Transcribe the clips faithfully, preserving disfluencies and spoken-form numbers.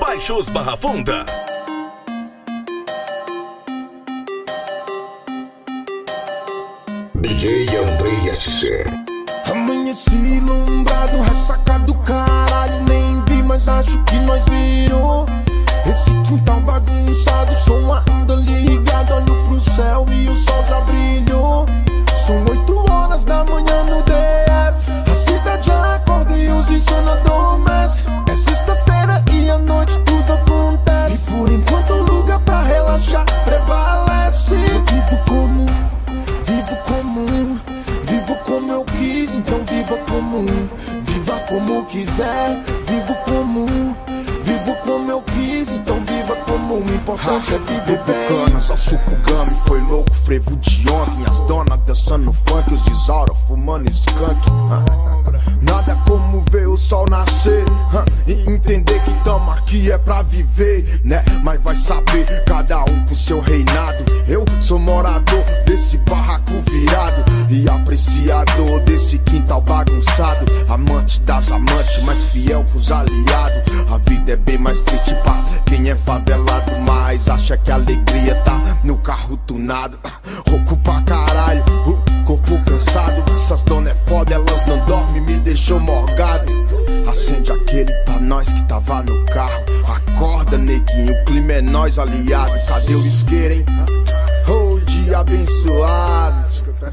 Baixos Barra Funda. D J Andrei S C. Amanheci ilumbrado, ressaca do caralho. Nem vi, mas acho que nós viram. Esse quintal bagunçado, som ainda ligado. Olho pro céu e o sol já brilhou. São oito horas da manhã no D F. A cidade acorda e os insano adormecem. É sexta-feira e à noite tudo acontece. E por enquanto o lugar pra relaxar prevalece. Eu vivo comum, vivo comum, vivo como eu quis, então viva comum. Viva como quiser, vivo comum, vivo como eu quis, então viva comum. O importante ha, é viver bem. Canas ao suco gami, foi louco, frevo de ontem. As donas dançando funk, os Isaura fumando skunk. Nada como ver o sol nascer e entender que tamo aqui é pra viver, né? Mas vai saber, cada um com seu reinado. Eu sou morador desse barraco virado e apreciador desse quintal bagunçado. Amante das amantes, mais fiel que os aliados. A vida é bem mais triste pra quem é favelado, mas acha que a alegria tá no carro tunado. Rouco pra caralho, uh, corpo cansado. Essas donas é foda, elas não dormem, me deixou morgado. Acende aquele pra nós que tava no carro. Acorda, neguinho, o clima é nós, aliado. Cadê o isqueiro, hein? Oh, dia abençoado.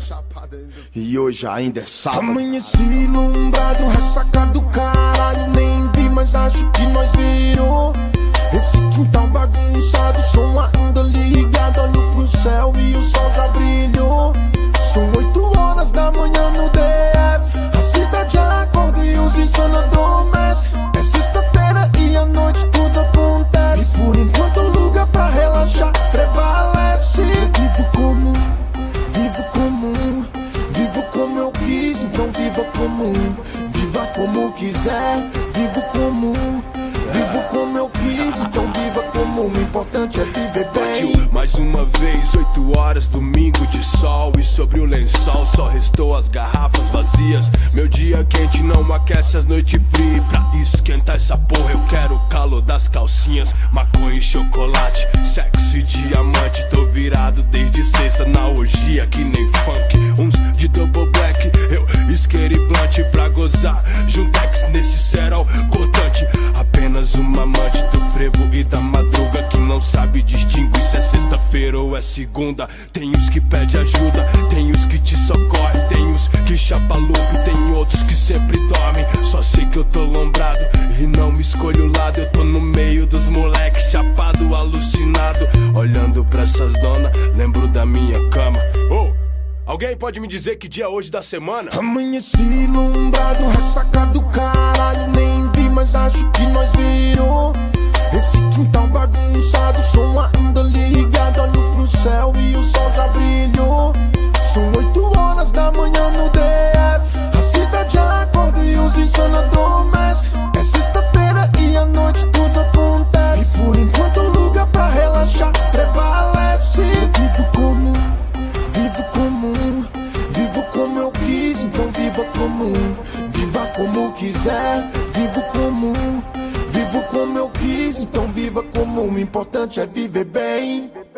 E hoje ainda é sábado. Amanheci ilumbrado, ressaca do caralho. Nem vi, mas acho que nós viram. Esse quintal bagunçado, som ainda ligado. Olho pro céu e o sol já brilhou. São oito horas da manhã no D F. A cidade acorda e os insano adormecem. É sexta-feira e à noite tudo acontece. E por enquanto o lugar pra relaxar prevalece. Eu vivo comum, vivo comum, vivo como eu quis, então viva comum. Viva como quiser, vivo comum, vivo como eu quis, então viva comum. O importante é viver bem. Partiu mais uma vez, oito horas, domingo de sol. E sobre o lençol só restou as garrafas vazias. Meu dia quente não aquece as noites frias. Pra esquentar essa porra eu quero o calor das calcinhas. Maconha e chocolate, sexo e diamante. Tô virado desde sexta na orgia que nem funk. Uns de double black, eu isqueiro e blunt pra gozar. Juntex nesse cerol cortante. Apenas uma amante do frevo e da madruga que não sabe distinguir se é sexta-feira ou é segunda. Tem os que pede ajuda, tem os que te socorrem, tem os que chapa louco, tem outros que sempre dormem. Só sei que eu tô lombrado e não me escolho o lado. Eu tô no meio dos moleques, chapado, alucinado. Olhando pra essas donas, lembro da minha cama. Oh! Alguém pode me dizer que dia é hoje da semana? Amanheci ilumbrado, ressaca do caralho. Nem vi, mas acho que nós viram. Esse quintal bagunçado, som ainda ligado. Olho pro céu e o sol já brilhou. São oito horas da manhã no D F. A cidade acorda e os insano adormecem. É sexta-feira e à noite tudo acontece. E por enquanto o lugar pra relaxar prevalece. Eu vivo comum, vivo comum, vivo como eu quis, então viva comum. Viva como quiser, vivo comum, vivo como eu quis, então viva comum. O importante é viver bem.